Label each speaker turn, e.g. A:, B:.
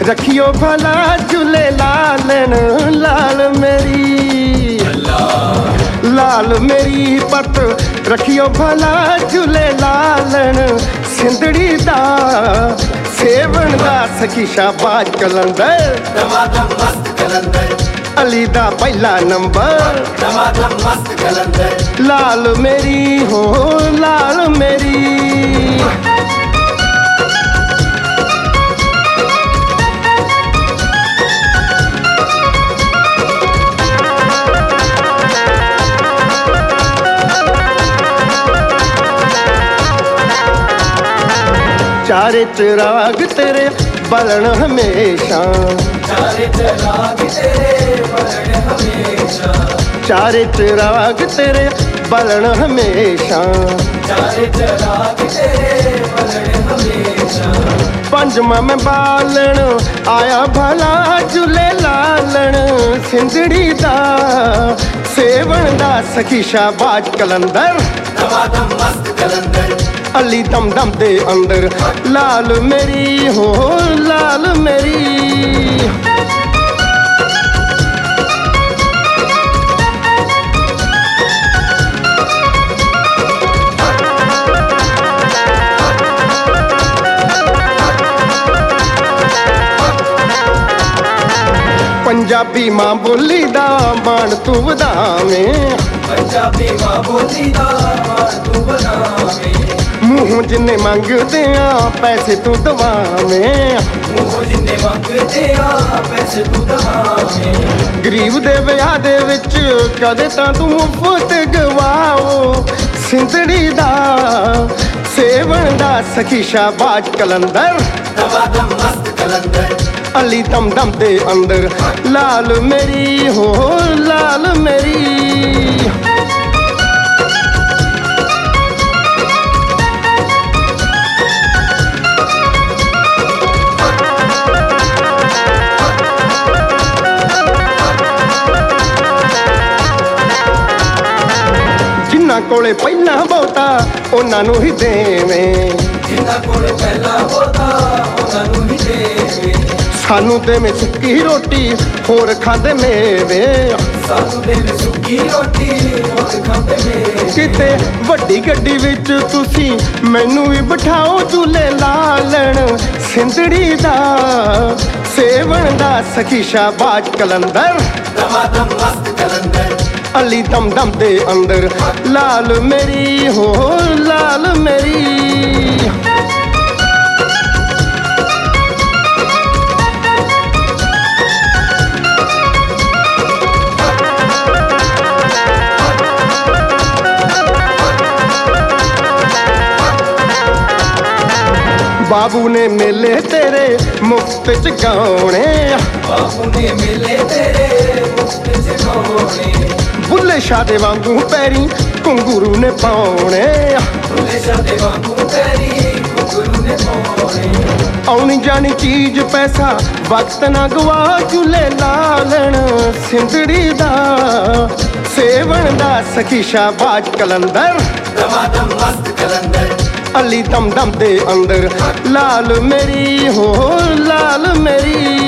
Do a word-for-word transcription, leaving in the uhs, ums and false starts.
A: रखियो भला झूले लालन लाल मेरी लाल मेरी पत रखियो भला झूले लालन सिंधड़ी दा सेवन दा सखी शाबाज कलंदर
B: दमादम मस्त कलंदर
A: अली दा पहला नंबर
B: दमादम मस्त कलंदर
A: लाल मेरी हो लाल मेरी चारे चिराग तेरे बलन हमेशा
B: चारे चिराग तेरे बलन हमेशा
A: चारे चिराग तेरे बलन हमेशा
B: चारे चिराग तेरे बलन हमेशा
A: पंजमा में बालन आया भला झूले लालन सिंधड़ी दा सेवन दा सखी शाबाज कलंदर
B: दमादम मस्त कलंदर
A: अली दम दम दे अंदर लाल मेरी हो लाल मेरी पंजाबी मां बोली दा मान तू वधावें
B: पंजाबी मां बोली दा मान तू वधावें
A: मुँह जिन्ने मंगदे आ पैसे तू दवावें
B: मुँह जिन्ने मंगदे आ पैसे तू दवावें
A: गरीब दे ब्याह दे विच कदे तां तू मुफ्त गवाओ सिंधड़ी दा सेवन दा सखी शाबाज कलंदर
B: दमादम मस्त कलंदर
A: अली दम दम दे अंदर लाल मेरी हो लाल मेरी जिन्ना कोले पहला बहुता उन्हां नूं ही देवें
B: जिन्ना कोले पहला बहुता उन्हां नूं ही देवें
A: सानू देवें सुक्की रोटी होर खांदे मेवे
B: सानू देवें सुक्की रोटी होर खांदे मेवे
A: किते वड्डी गड्डी विच तुसी मैनू भी बिठाओ झूले लालन सिंधड़ी दा सेवन दा सखी शाबाज कलंदर
B: दमादम मस्त कलंदर
A: अली दम दम दे अंदर लाल मेरी हो लाल मेरी बाबू ने मेले तेरे मुफ्त च गाने
B: बाबू ने मेले तेरे मुफ्त च गाने
A: बुल्ले शाह दे वांगू पैरी घुंगरू ने पाउणे
B: बुल्ले शाह दे वांगू पैरी घुंगरू ने पाउणे
A: आउनी जानी चीज पैसा वक्त ना गवा झूले लालन सिंधड़ी दा सेवन दा सखी शाबाज कलंदर
B: दमादम मस्त कलंदर
A: अली दम दम दे अंदर लाल मेरी हो लाल मेरी